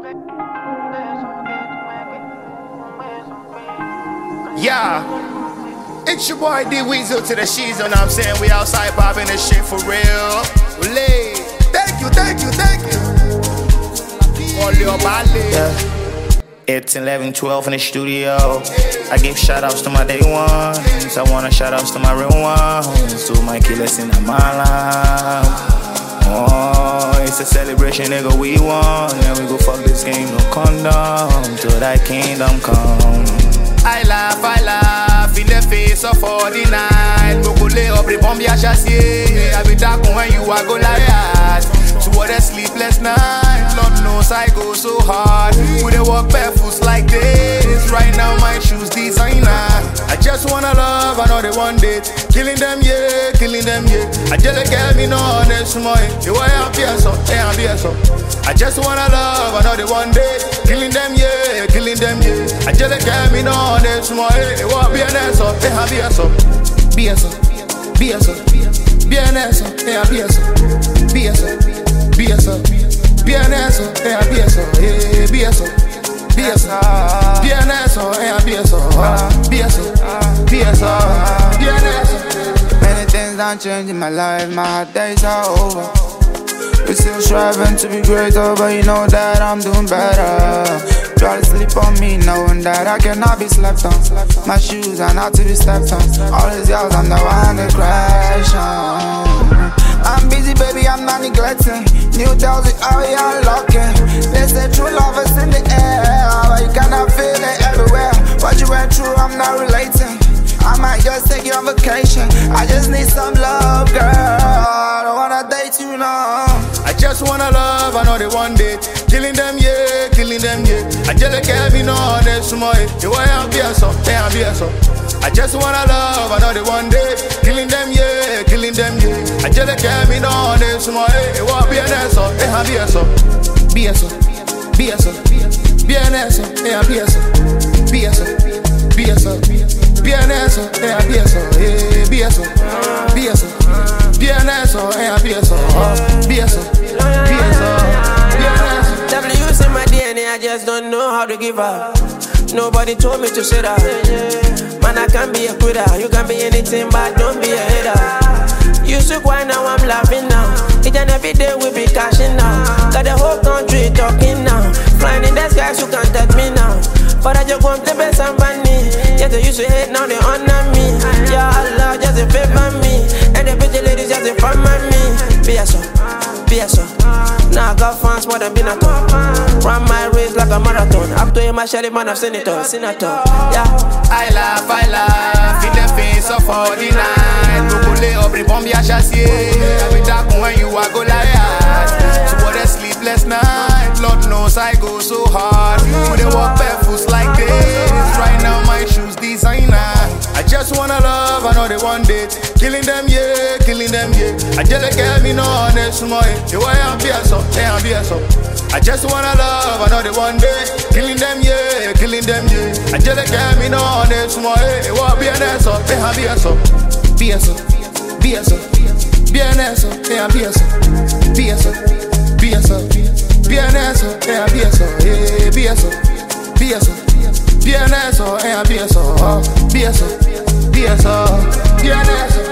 Yeah, it's your boy D Weasel to the sheets, you know what I'm saying? We outside popping this shit for real. Olé. Thank you. Olé, Obale. 18, 11, 12 in the studio. I give shout outs to my day ones. I wanna shout outs to my real ones. To my killers in my life. Oh, it's a celebration, nigga, we won. And we go fuck this game, no condom. Till that kingdom come. I laugh in the face of 49. Bokole up the bomb ya chassis. I be dark when you are go like to what a sleepless night. Lord knows I go so hard. We dey walk barefoot like this. Right now my shoes designer. I just wanna love, I know they want it. Killing them yeah. I just get me no honest money. You way up here so, I just wanna love, I know they want it. Killing them yeah. I just get me no honest money. You want be an so, be so. Many things done change in my life, my hard days are over. We still striving to be greater, but you know that I'm doing better. Try to sleep on me, knowing that I cannot be slept on. My shoes are not to be stepped on. All these girls, I'm the one to crash on. I'm busy, baby, I'm not neglecting. New deals with all we unlocking. They say true love is in the air, but you cannot feel it everywhere. What you went through, I'm not relating. I might just take you on vacation. I just need some love, girl. I don't wanna date you now. I just wanna love, I know they want it. Killing them yeah. I just get me no honest money. You way I'm be so. I just wanna love, I know they want it. Killing them yeah. I just get me no honest money. You want be an so, W's in my DNA, I just don't know how to give up. Nobody told me to say that. Man, I can be a quitter. You can be anything, but don't be a hater. You should why now I'm laughing now. Each and every day we be cashing now. Got the whole country talking now. Flying in the skies, you can't touch me now. For that you come to be somebody. Yeah, they used to hate, now they honor me. Yeah, Allah just a favor me. And the pretty ladies just a fun me. Be a so. Now I got fans more than Binaton. Run my race like a marathon. Up to him, my sheriff man of senator. Yeah. I laugh in the face of 49. Bokole up the bomb ya chassis. I be dark when you are go like. So what a sleepless night. Lord knows I go so hard. We dey walk barefoot like this. Right now my shoes designer. I just wanna love, I know they want it. Killing them yeah. I just get me no honest money. You way I'm be so. I just wanna love, I know they want it. Killing them yeah. I just get me no honest money. You want be an so, be an so.